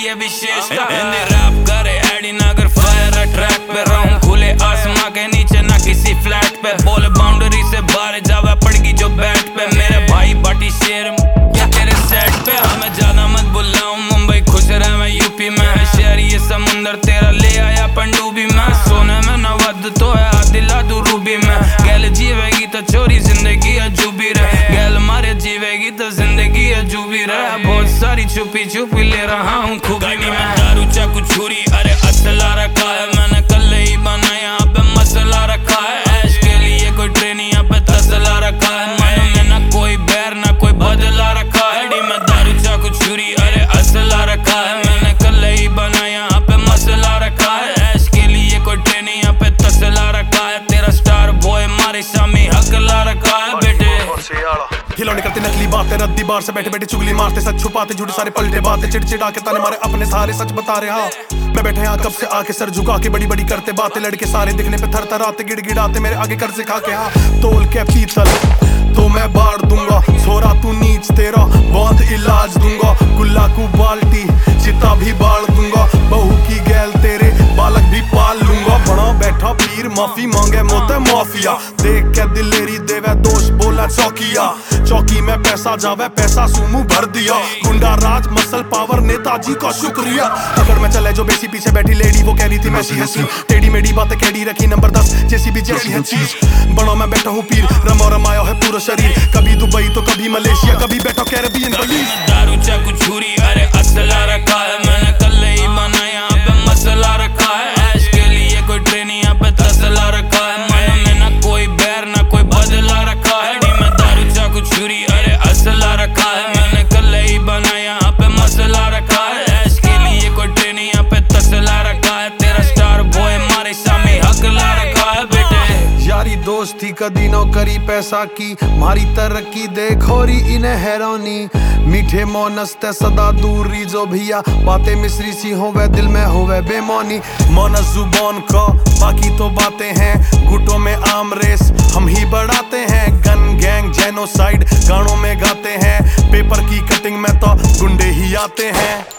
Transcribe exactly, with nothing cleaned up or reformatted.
ये विशेषता। हिंदी रैप करे एडी नगर फायर ट्रैक पे रहूं खुले आसमां के नीचे ना किसी फ्लैट पे। बोले बाउंड्री से बाहर जावा पड़गी जो बैट पे। मेरे भाई बाटी शेर क्या तेरे सेट पे। हमें ज्यादा मत बुलाऊं मुंबई खुश रहे मैं यूपी में है शहर ये समुंदर तेरा ले आया पंडुबी में। सोने में नवद तो है दिला दू रूबी में। गैल जीवेगी तो चोरी जिंदगी अजूबी रहे। गैल मारे जीवेगी तो जिंदगी अजूबी रहे। बहुत सारी छुपी छुपी ले रहा हूँ खूबी में। दारू चाकू छुरी अरे असला रखा है मैंने कल ही बना यहाँ पे मसला रखा है। ऐश के लिए कोई ट्रेन यहाँ पे तसला रखा है। मन में ना कोई बैर ना कोई बदला रखा है। डी में दारू चाकू छुरी अरे असला रखा है मैंने कल ही बना यहाँ पे मसला रखा है। ऐश के लिए कोई ट्रेन यहाँ पे तसला रखा है। तेरा स्टार बॉय मारे शामी हकला रखा है बेटे। खिलौने करते नकली बातें रद्दी बार से बैठे बैठे चुगली मारते सच छुपाते झूठे सारे पलटे बातें चिड़चिड़ा के ताने मारे अपने सारे सच बता रहे। हाँ मैं बैठे यहाँ कब से आके सर झुका के बड़ी बड़ी करते बातें लड़के सारे दिखने पे थर थर आते गिड़गिड़ाते मेरे आगे कर से खा के। हाँ तोल के पीतल तो मैं बाढ़ दूंगा छोरा तू नीच तेरा बहुत इलाज दूंगा। गुल्ला को बाल्टी चिता भी बाढ़ दूंगा। बहू की गैल तेरे बालक भी पाल लूंगा। बड़ा बैठा पीर माफी मांगे मोते माफिया। देख के दिलेरी देवे दोष बोला चौकिया। चौकी में पैसा जावे पैसा सुमू भर दिया। गुंडा राज मसल पावर नेताजी का शुक्रिया। अगर मैं चले जो बेसी पीछे बैठी लेडी वो कह रही थी मैसी हंसी। टेढ़ी मेढ़ी बातें कैडी रखी नंबर दस जैसी भी जैसी है चीज। बड़ा मैं बैठा हूँ पीर रमा रमाया है पूरा शरीर। कभी दुबई तो कभी मलेशिया कभी बैठा कैरेबियन पुलिस। दारू चाकू छुरी अरे असला रखा है मैंने कल ही बना यहाँ पे मसला रखा है। ऐश के लिए कोई ट्रेन यहाँ पे तसला रखा है। मन में ना कोई बैर ना कोई बदला रखा है। डी में दारू चाकू छुरी अरे असला रखा है मैंने कल ही बना यहाँ पे मसला रखा है। ऐश के लिए कोई ट्रेन यहाँ पे तसला रखा है। तेरा स्टार बॉय मारे सामी हकला रखा है बेटे। यारी दोस्ती कदी नो करी पैसा की मारी तरक्की देखोरी इन्हें हैरानी। मीठे मोनस्ते सदा दूरी जो भैया बातें मिस्री सी होवे दिल में होवे बेमौनी। मोनस जुबान का बाकी तो बातें हैं घुटों में आम रेस हम ही बढ़ाते हैं। गन गैंग जेनोसाइड गानों में गाते हैं। पेपर की कटिंग में तो गुंडे ही आते हैं।